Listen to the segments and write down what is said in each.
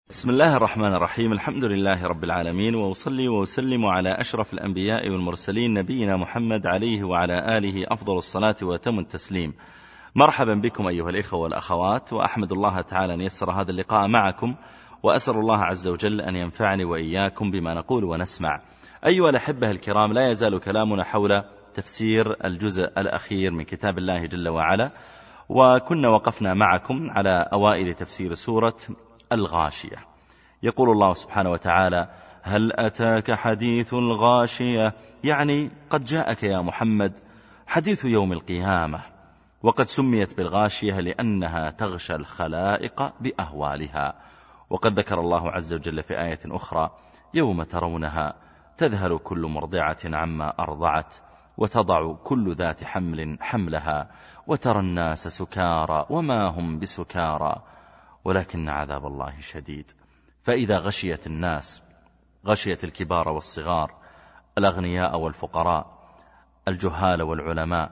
بسم الله الرحمن الرحيم. الحمد لله رب العالمين، وأصلي وأسلم على أشرف الأنبياء والمرسلين نبينا محمد عليه وعلى آله أفضل الصلاة وأتم التسليم. مرحبا بكم أيها الإخوة والأخوات، وأحمد الله تعالى أن يسر هذا اللقاء معكم، وأسأل الله عز وجل أن ينفعني وإياكم بما نقول ونسمع. أيها الأحبة الكرام، لا يزال كلامنا حول تفسير الجزء الأخير من كتاب الله جل وعلا، وكنا وقفنا معكم على أوائل تفسير سورة الغاشية. يقول الله سبحانه وتعالى: هل أتاك حديث الغاشية؟ يعني قد جاءك يا محمد حديث يوم القيامة، وقد سميت بالغاشية لأنها تغشى الخلائق بأهوالها. وقد ذكر الله عز وجل في آية أخرى: يوم ترونها تذهل كل مرضعة عما أرضعت وتضع كل ذات حمل حملها وترى الناس سكارى وما هم بسكارى ولكن عذاب الله شديد. فإذا غشيت الناس، غشيت الكبار والصغار، الأغنياء والفقراء، الجهال والعلماء،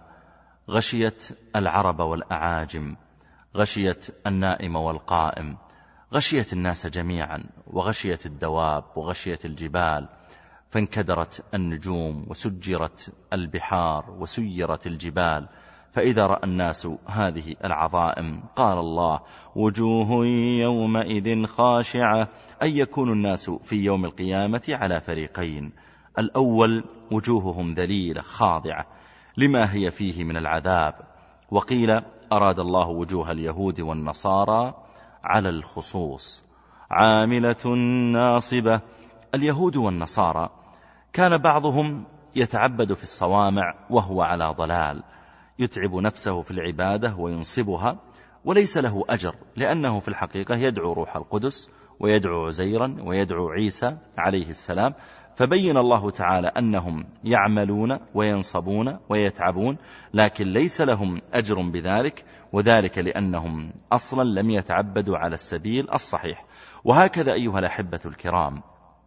غشيت العرب والأعاجم، غشيت النائم والقائم، غشيت الناس جميعا، وغشيت الدواب، وغشيت الجبال، فانكدرت النجوم، وسجرت البحار، وسيرت الجبال. فإذا رأى الناس هذه العظائم قال الله: وجوه يومئذ خاشعة. أي يكون الناس في يوم القيامة على فريقين: الأول وجوههم ذليلة خاضعة لما هي فيه من العذاب، وقيل أراد الله وجوه اليهود والنصارى على الخصوص، عاملة ناصبة. اليهود والنصارى كان بعضهم يتعبد في الصوامع وهو على ضلال، يتعب نفسه في العبادة وينصبها وليس له أجر، لأنه في الحقيقة يدعو روح القدس ويدعو عزيرا ويدعو عيسى عليه السلام. فبين الله تعالى أنهم يعملون وينصبون ويتعبون، لكن ليس لهم أجر بذلك، وذلك لأنهم أصلا لم يتعبدوا على السبيل الصحيح. وهكذا أيها الأحبة الكرام،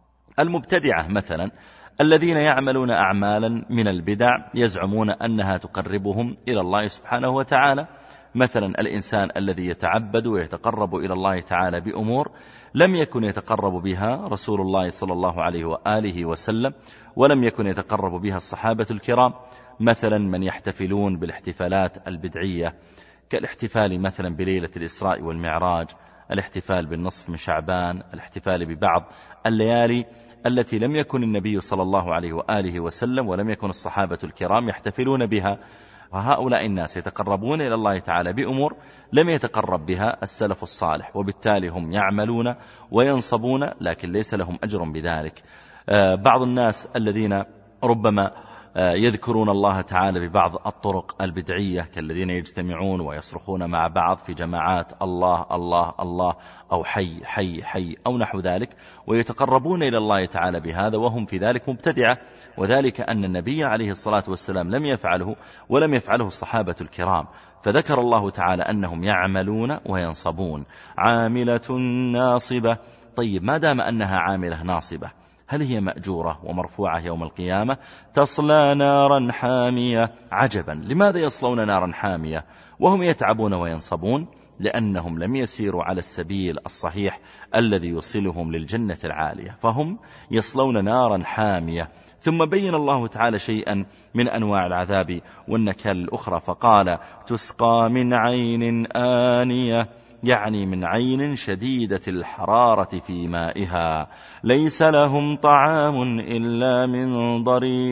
المبتدعة مثلا الذين يعملون أعمالا من البدع يزعمون أنها تقربهم إلى الله سبحانه وتعالى. مثلا الإنسان الذي يتعبد ويتقرب إلى الله تعالى بأمور لم يكن يتقرب بها رسول الله صلى الله عليه وآله وسلم، ولم يكن يتقرب بها الصحابة الكرام. مثلا من يحتفلون بالاحتفالات البدعية، كالاحتفال مثلا بليلة الإسراء والمعراج، الاحتفال بالنصف من شعبان، الاحتفال ببعض الليالي التي لم يكن النبي صلى الله عليه وآله وسلم ولم يكن الصحابة الكرام يحتفلون بها. وهؤلاء الناس يتقربون إلى الله تعالى بأمور لم يتقرب بها السلف الصالح، وبالتالي هم يعملون وينصبون لكن ليس لهم أجر بذلك. بعض الناس الذين ربما يذكرون الله تعالى ببعض الطرق البدعية، كالذين يجتمعون ويصرخون مع بعض في جماعات الله الله الله، أو حي حي حي أو نحو ذلك، ويتقربون إلى الله تعالى بهذا وهم في ذلك مبتدعة، وذلك أن النبي عليه الصلاة والسلام لم يفعله ولم يفعله الصحابة الكرام. فذكر الله تعالى أنهم يعملون وينصبون، عاملة ناصبة. طيب، ما دام أنها عاملة ناصبة، هل هي مأجورة ومرفوعة يوم القيامة؟ تصلى نارا حامية. عجبا، لماذا يصلون نارا حامية وهم يتعبون وينصبون؟ لأنهم لم يسيروا على السبيل الصحيح الذي يوصلهم للجنة العالية، فهم يصلون نارا حامية. ثم بين الله تعالى شيئا من أنواع العذاب والنكال الأخرى، فقال: تسقى من عين آنية، يعني من عين شديدة الحرارة في مائها، ليس لهم طعام إلا من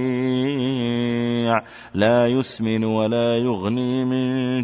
ضريع، لا يسمن ولا يغني من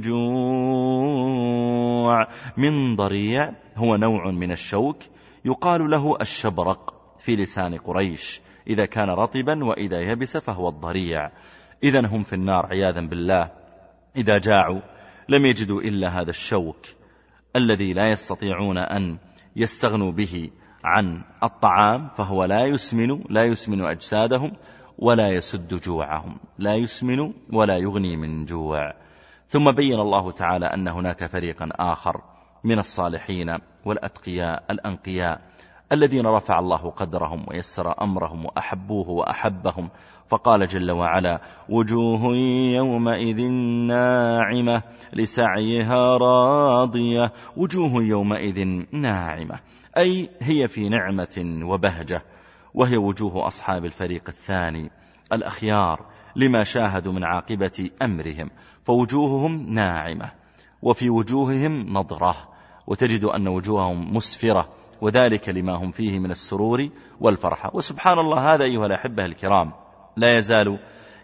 جوع. من ضريع هو نوع من الشوك يقال له الشبرق في لسان قريش، إذا كان رطبا، وإذا يبس فهو الضريع. إذن هم في النار عياذا بالله، إذا جاعوا لم يجدوا إلا هذا الشوك الذي لا يستطيعون أن يستغنوا به عن الطعام، فهو لا يسمن أجسادهم ولا يسد جوعهم، لا يسمن ولا يغني من جوع. ثم بين الله تعالى أن هناك فريقا آخر من الصالحين والأتقياء الأنقياء الذين رفع الله قدرهم ويسر أمرهم وأحبوه وأحبهم. فقال جل وعلا: وجوه يومئذ ناعمة لسعيها راضية. وجوه يومئذ ناعمة أي هي في نعمة وبهجة، وهي وجوه أصحاب الفريق الثاني الأخيار لما شاهدوا من عاقبة أمرهم، فوجوههم ناعمة وفي وجوههم نضرة، وتجد أن وجوههم مسفرة، وذلك لما هم فيه من السرور والفرحة. وسبحان الله، هذا أيها الأحبة الكرام لا يزال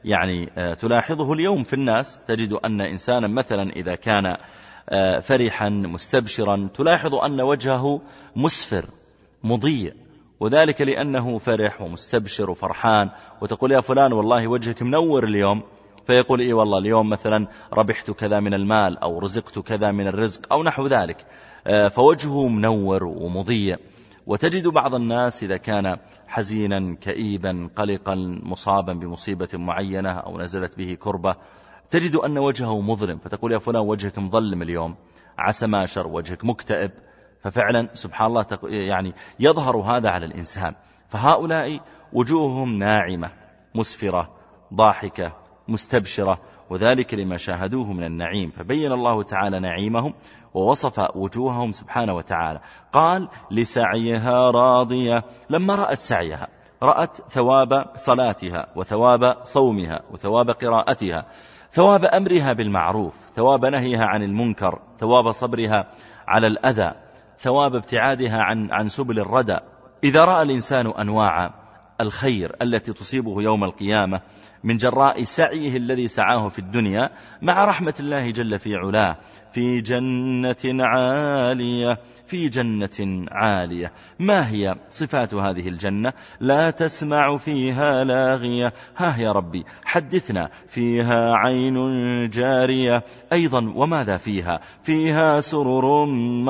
تلاحظه اليوم في الناس. تجد أن إنسانا مثلا إذا كان فرحا مستبشرا تلاحظ أن وجهه مسفر مضيء، وذلك لأنه فرح ومستبشر وفرحان، وتقول: يا فلان والله وجهك منور اليوم، فيقول: إيه والله اليوم مثلا ربحت كذا من المال أو رزقت كذا من الرزق أو نحو ذلك، فوجهه منور ومضيء. وتجد بعض الناس إذا كان حزينا كئيبا قلقا مصابا بمصيبة معينة أو نزلت به كربة، تجد أن وجهه مظلم، فتقول: يا فلان وجهك مظلم اليوم، عسى ما شر، وجهك مكتئب. ففعلا سبحان الله يظهر هذا على الإنسان. فهؤلاء وجوههم ناعمة مسفرة ضاحكة مستبشرة، وذلك لما شاهدوه من النعيم. فبين الله تعالى نعيمهم ووصف وجوههم سبحانه وتعالى. قال: لسعيها راضية. لما رأت سعيها، رأت ثواب صلاتها وثواب صومها وثواب قراءتها، ثواب أمرها بالمعروف، ثواب نهيها عن المنكر، ثواب صبرها على الأذى، ثواب ابتعادها عن سبل الردى. إذا رأى الإنسان أنواع الخير التي تصيبه يوم القيامة من جراء سعيه الذي سعاه في الدنيا مع رحمة الله جل في علاه، في جنة عالية، في جنة عالية. ما هي صفات هذه الجنة؟ لا تسمع فيها لاغية. ها يا ربي حدثنا. فيها عين جارية. أيضا وماذا فيها؟ فيها سرر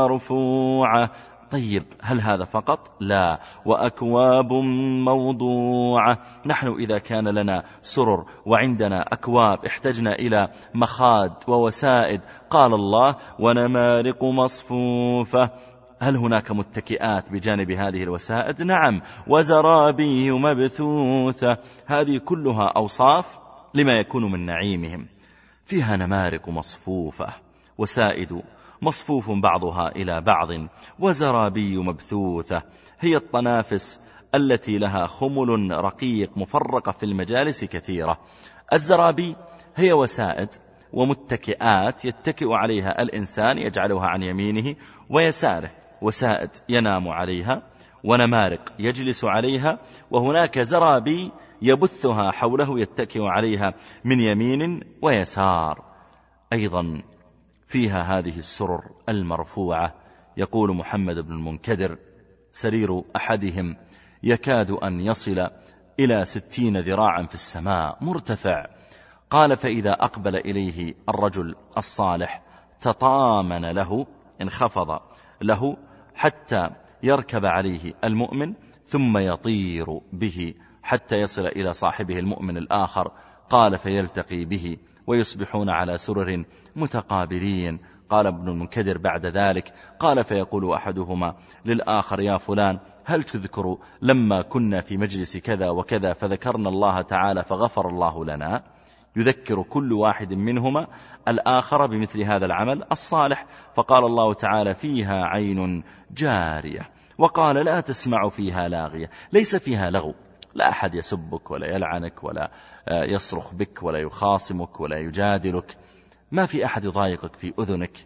مرفوعة. طيب هل هذا فقط؟ لا، وأكواب موضوعة. نحن إذا كان لنا سرر وعندنا أكواب احتجنا إلى مخاد ووسائد، قال الله: ونمارق مصفوفة. هل هناك متكئات بجانب هذه الوسائد؟ نعم. وزرابي مبثوثة. هذه كلها أوصاف لما يكون من نعيمهم. فيها نمارق مصفوفة، وسائد مصفوف بعضها إلى بعض، وزرابي مبثوثة. هي الطنافس التي لها خمل رقيق مفرقة في المجالس كثيرة. الزرابي هي وسائد ومتكئات يتكئ عليها الإنسان، يجعلها عن يمينه ويساره. وسائد ينام عليها، ونمارق يجلس عليها، وهناك زرابي يبثها حوله يتكئ عليها من يمين ويسار. أيضا فيها هذه السرر المرفوعة. يقول محمد بن المنكدر: سرير أحدهم يكاد أن يصل إلى 60 ذراعا في السماء مرتفع. قال: فإذا أقبل إليه الرجل الصالح تطامن له، انخفض له حتى يركب عليه المؤمن، ثم يطير به حتى يصل إلى صاحبه المؤمن الآخر. قال: فيلتقي به ويصبحون على سرر متقابلين. قال ابن المنكدر بعد ذلك: قال: فيقول أحدهما للآخر: يا فلان، هل تذكر لما كنا في مجلس كذا وكذا فذكرنا الله تعالى فغفر الله لنا؟ يذكر كل واحد منهما الآخر بمثل هذا العمل الصالح. فقال الله تعالى: فيها عين جارية. وقال: لا تسمع فيها لاغية. ليس فيها لغو، لا أحد يسبك ولا يلعنك ولا يصرخ بك ولا يخاصمك ولا يجادلك، ما في أحد يضايقك في أذنك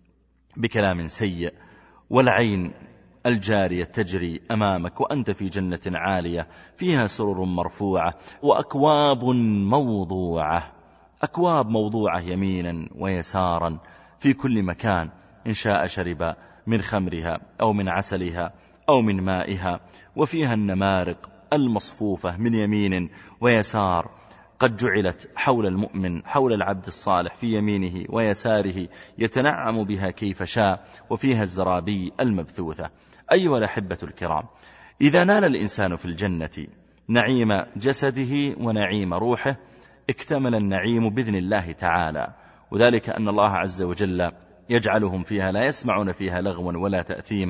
بكلام سيء. والعين الجارية تجري أمامك وأنت في جنة عالية، فيها سرر مرفوعة وأكواب موضوعة. أكواب موضوعة يمينا ويسارا في كل مكان، إن شاء شرب من خمرها أو من عسلها أو من مائها. وفيها النمارق المصفوفة من يمين ويسار، قد جعلت حول المؤمن، حول العبد الصالح، في يمينه ويساره، يتنعم بها كيف شاء. وفيها الزرابي المبثوثة. أيها الأحبة الكرام، إذا نال الإنسان في الجنة نعيم جسده ونعيم روحه اكتمل النعيم بإذن الله تعالى، وذلك أن الله عز وجل يجعلهم فيها لا يسمعون فيها لغوا ولا تأثيما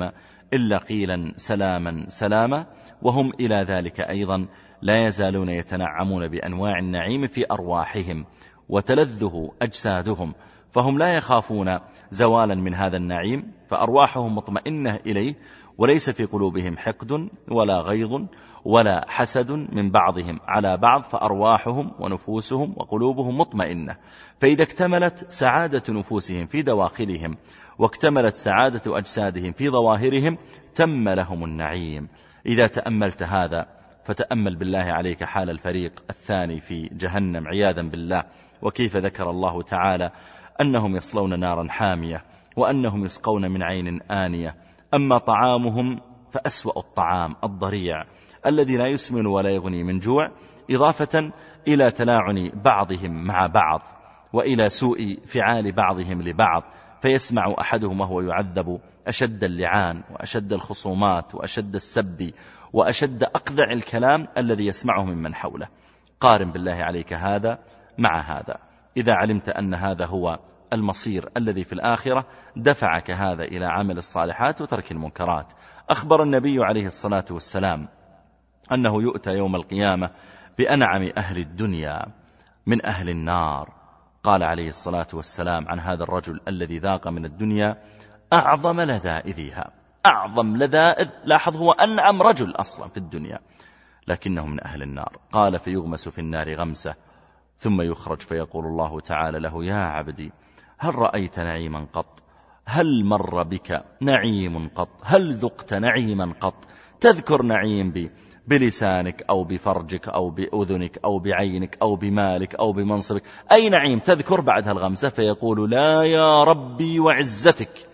إلا قيلا سلاما سلاما، وهم إلى ذلك أيضا لا يزالون يتنعمون بأنواع النعيم في أرواحهم وتلذه أجسادهم، فهم لا يخافون زوالا من هذا النعيم، فأرواحهم مطمئنة إليه، وليس في قلوبهم حقد ولا غيظ ولا حسد من بعضهم على بعض، فأرواحهم ونفوسهم وقلوبهم مطمئنة. فإذا اكتملت سعادة نفوسهم في دواخلهم واكتملت سعادة أجسادهم في ظواهرهم تم لهم النعيم. إذا تأملت هذا فتأمل بالله عليك حال الفريق الثاني في جهنم عياذا بالله، وكيف ذكر الله تعالى أنهم يصلون نارا حامية وأنهم يسقون من عين آنية، أما طعامهم فأسوأ الطعام الضريع الذي لا يسمن ولا يغني من جوع، إضافة إلى تلاعن بعضهم مع بعض وإلى سوء فعال بعضهم لبعض، فيسمع أحدهم وهو يعذب أشد اللعان وأشد الخصومات وأشد السب وأشد أقذع الكلام الذي يسمعه ممن حوله. قارن بالله عليك هذا مع هذا. إذا علمت أن هذا هو المصير الذي في الآخرة دفعك هذا إلى عمل الصالحات وترك المنكرات. أخبر النبي عليه الصلاة والسلام أنه يؤتى يوم القيامة بأنعم أهل الدنيا من أهل النار. قال عليه الصلاة والسلام عن هذا الرجل الذي ذاق من الدنيا أعظم لذائذها، أعظم لذائذ، لاحظ هو أنعم رجل أصلا في الدنيا، لكنه من أهل النار. قال فيغمس في النار غمسة ثم يخرج فيقول الله تعالى له يا عبدي هل رأيت نعيما قط؟ هل مر بك نعيم قط؟ هل ذقت نعيما قط؟ تذكر نعيم بلسانك أو بفرجك أو بأذنك أو بعينك أو بمالك أو بمنصبك، أي نعيم تذكر بعدها الغمسة؟ فيقول لا يا ربي وعزتك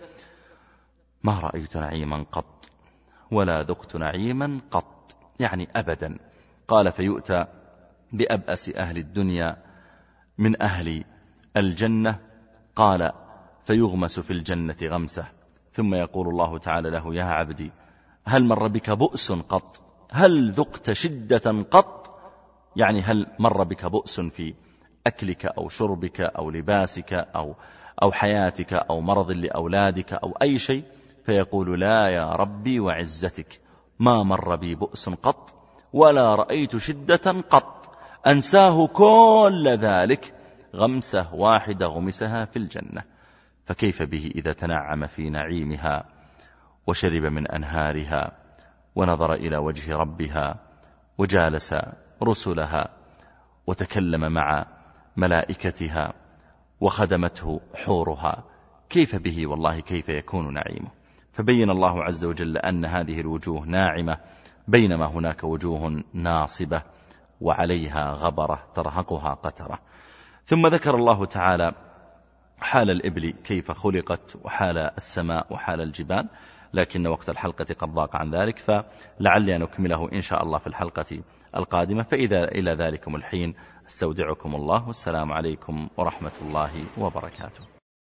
ما رأيت نعيما قط ولا ذقت نعيما قط، يعني أبدا. قال فيؤتى بأبأس أهل الدنيا من أهل الجنة، قال فيغمس في الجنة غمسة ثم يقول الله تعالى له يا عبدي هل مر بك بؤس قط؟ هل ذقت شدة قط؟ يعني هل مر بك بؤس في أكلك أو شربك أو لباسك أو حياتك أو مرض لأولادك أو أي شيء؟ فيقول لا يا ربي وعزتك ما مر بي بؤس قط ولا رأيت شدة قط. أنساه كل ذلك غمسة واحدة غمسها في الجنة. فكيف به إذا تنعم في نعيمها وشرب من أنهارها ونظر إلى وجه ربها وجالس رسلها وتكلم مع ملائكتها وخدمته حورها، كيف به والله كيف يكون نعيمه؟ فبين الله عز وجل أن هذه الوجوه ناعمة بينما هناك وجوه ناصبة وعليها غبرة ترهقها قترة. ثم ذكر الله تعالى حال الإبل كيف خلقت وحال السماء وحال الجبال، لكن وقت الحلقة قد ضاق عن ذلك، فلعلي أن أكمله إن شاء الله في الحلقة القادمة. فإذا إلى ذلكم الحين استودعكم الله، والسلام عليكم ورحمة الله وبركاته.